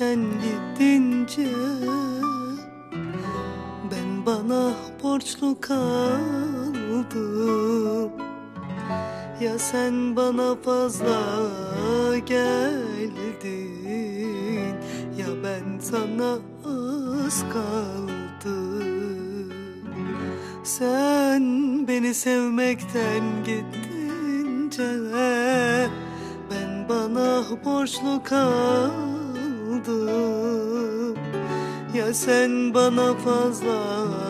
sen gidince ben bana borçlu kaldım. Ya sen bana fazla geldin, ya ben sana az kaldım. Sen beni sevmekten gidince ben bana borçlu kaldım. Ya sen bana fazla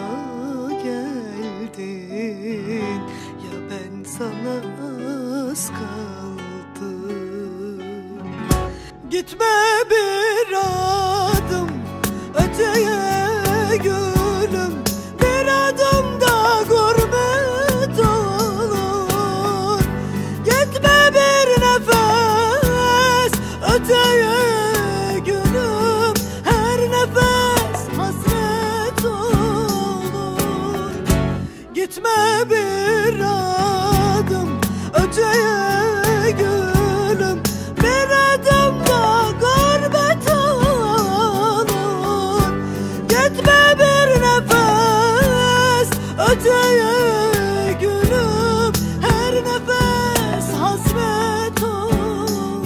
geldin, ya ben sana az kaldım. Gitme bir adım öteye gülüm, bir adım da gurbet olur. Gitme bir nefes öteye gülüm, her nefes hasret olur. Gitme bir adım öteye gülüm, bir adım da gurbet olur. Gitme bir nefes öteye gülüm, her nefes hasret olur.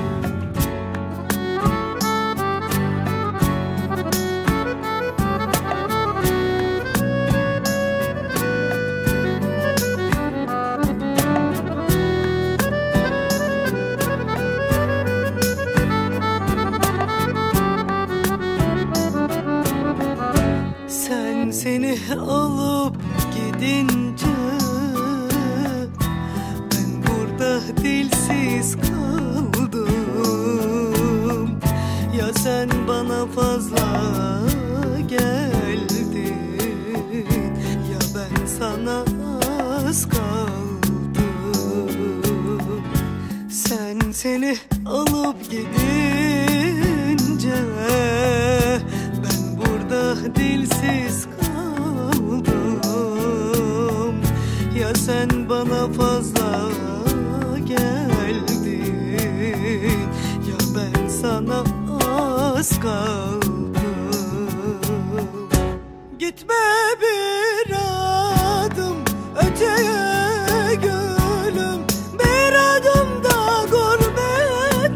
Seni alıp gidince ben burada dilsiz kaldım. Ya sen bana fazla geldin, ya ben sana az kaldım. Seni alıp gidince ben burada dilsiz kaldım. Ya sen bana fazla geldin, ya ben sana az kaldım. Gitme bir adım öteye gülüm, bir adım da gurbet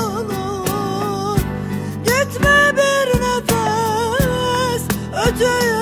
olur. Gitme bir nefes öteye